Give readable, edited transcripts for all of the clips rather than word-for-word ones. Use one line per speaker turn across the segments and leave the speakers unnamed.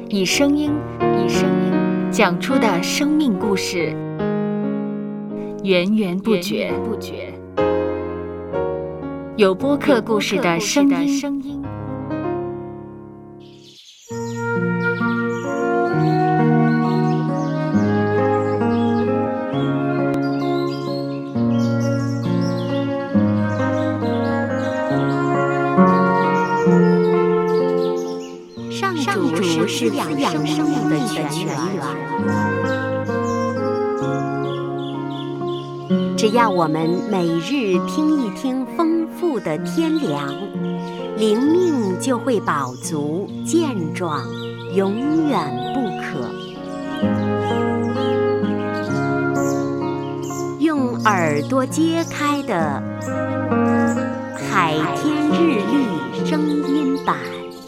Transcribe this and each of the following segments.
以声音讲出的生命故事，源源不绝。有播客故事的声音。
上主是滋养生命的泉源，只要我们每日听一听丰富的天粮，灵命就会饱足健壮，永远不渴。用耳朵揭开的海天日历声音版。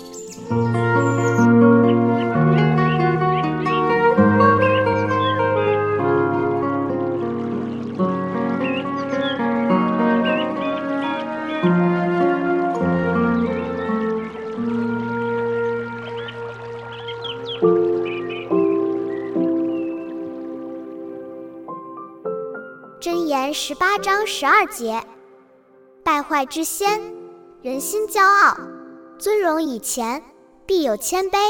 箴言18章12节，败坏之先，人心骄傲，尊荣以前，必有谦卑。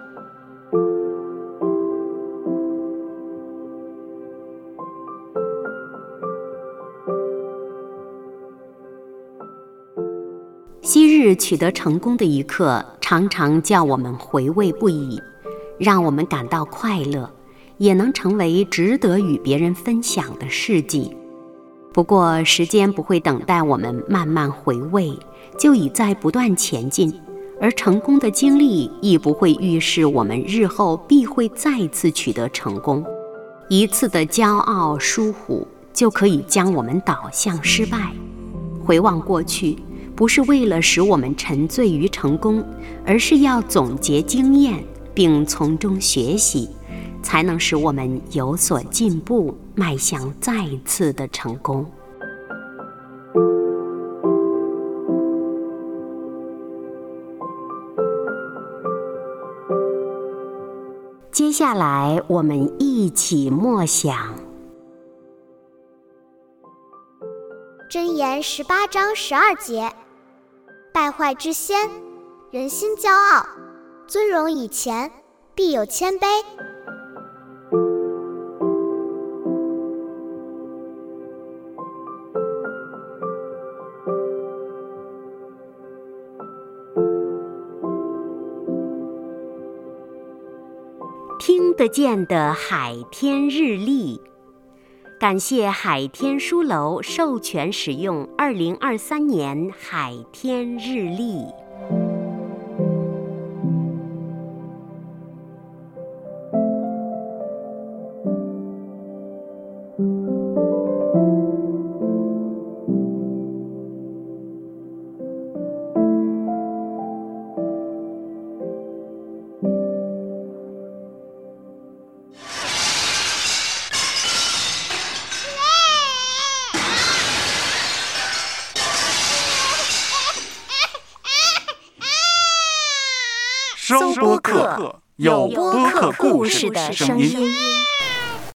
昔日取得成功的一刻，常常叫我们回味不已，让我们感到快乐，也能成为值得与别人分享的事迹。不过时间不会等待我们慢慢回味，就已在不断前进，而成功的经历亦不会预示我们日后必会再次取得成功。一次的骄傲疏忽就可以将我们导向失败。回望过去，不是为了使我们沉醉于成功，而是要总结经验并从中学习，才能使我们有所进步，迈向再次的成功。接下来我们一起默想
箴言18章12节，败坏之先，人心骄傲，尊荣以前，必有谦卑。
听得见的海天日历，感谢海天书楼授权使用2023年海天日历。
收播客，有播客故事的声音。